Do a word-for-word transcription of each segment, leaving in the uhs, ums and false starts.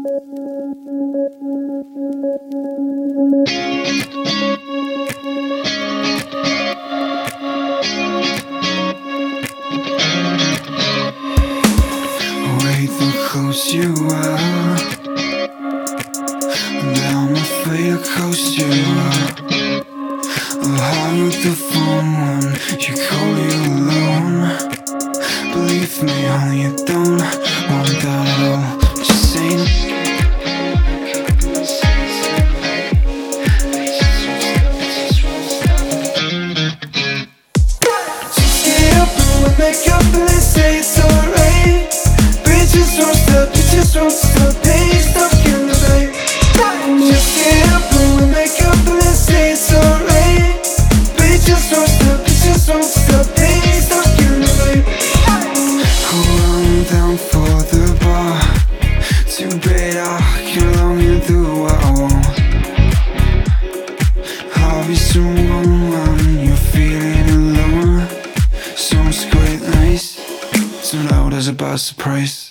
Wait, look close you are, and I'm afraid of close you are. I'll hang up the phone when you call you alone. Believe me, honey, you don't want that at all. Just saying. Make up and they say it's alright. Bitches won't stop, bitches won't stop. They stop killing the babe. Just get up and we make up and they say it's alright. Bitches won't stop, bitches won't stop. They stop killing the babe. Oh, I'm down for the bar. Too bad I can't long do what I want. I'll be someone when you're feeling alone. Sounds quite nice, so loud as a bad surprise.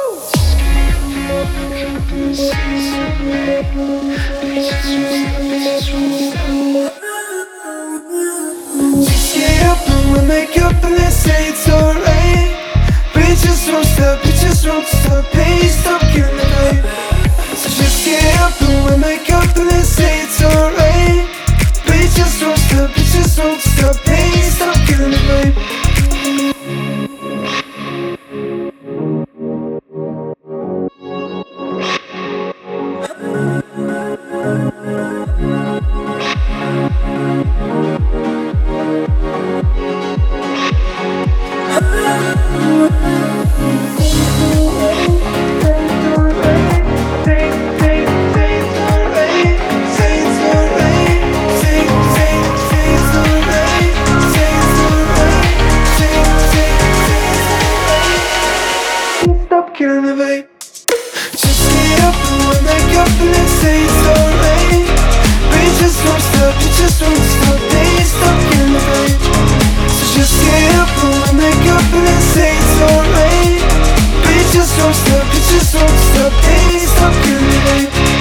Just get up and we make up and they say it's alright. Bitches won't stop, bitches won't stop. They stop killing the vibe. So just get up and we make up and they say it's alright. Bitches won't stop, bitches won't stop. They stop killing the vibe. Killing the vape. Just get up and we make up and they say it's alright. Bitches won't stop, bitches won't stop. They stop killing the vape. So just get up and we make up and they say it's alright. Bitches won't stop, bitches won't stop. They stop killing the vape.